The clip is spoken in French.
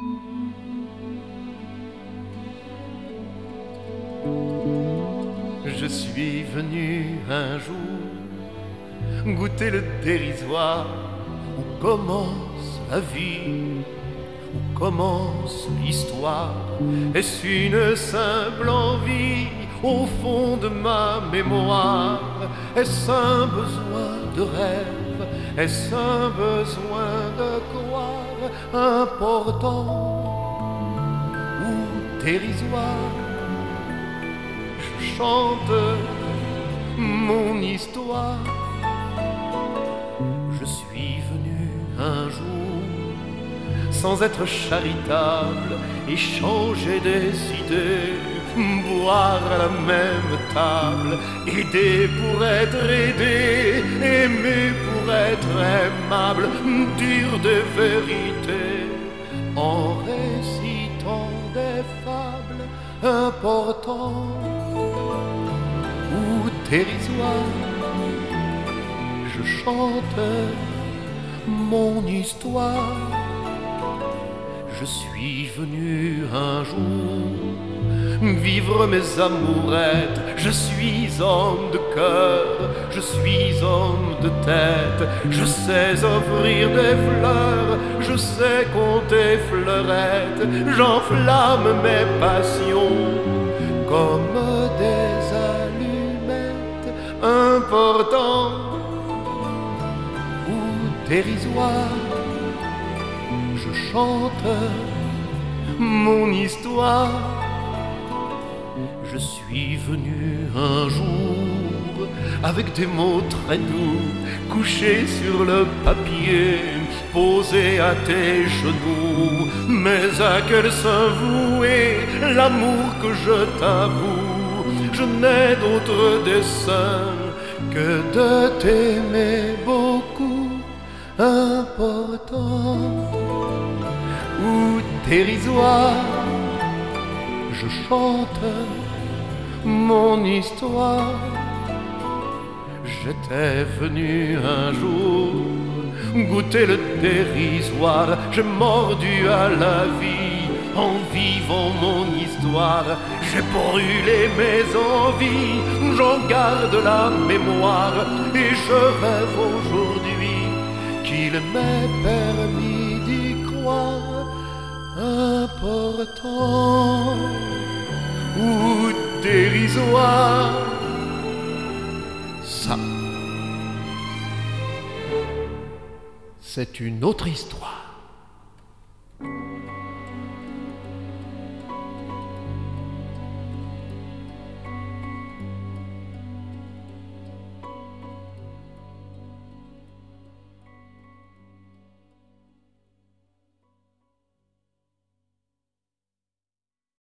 Je suis venu un jour goûter le dérisoire où commence la vie, où commence l'histoire. Est-ce une simple envie au fond de ma mémoire? Est-ce un besoin de rêve? Est-ce un besoin de croire important ou dérisoire? Je chante mon histoire. Je suis venu un jour sans être charitable, échanger des idées, boire à la même table, aider pour être aidé, aimer pour être aimable, dire des vérités en récitant des fables importantes ou dérisoires. Je chante mon histoire. Je suis venu un jour vivre mes amourettes. Je suis homme de cœur, je suis homme de tête. Je sais offrir des fleurs, je sais compter fleurettes. J'enflamme mes passions comme des allumettes importantes ou dérisoires. Je chante mon histoire. Je suis venu un jour avec des mots très doux, couché sur le papier, posé à tes genoux. Mais à quel sein vouer l'amour que je t'avoue? Je n'ai d'autre dessein que de t'aimer beaucoup, important ou dérisoire. Je chante mon histoire. J'étais venu un jour goûter le dérisoire. J'ai mordu à la vie en vivant mon histoire. J'ai brûlé mes envies, j'en garde la mémoire. Et je rêve aujourd'hui qu'il m'est permis d'y croire, important ou dérisoire. Ça, c'est une autre histoire.